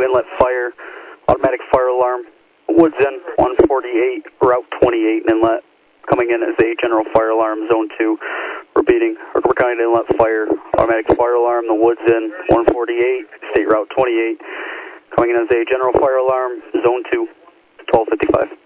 inlet fire, automatic fire alarm, Woods in 148, route 28 inlet, coming in as a general fire alarm, zone 2. Repeating, Hartford County inlet fire, automatic fire alarm, the Woods in 148, state route 28, coming in as a general fire alarm, zone 2, 1255.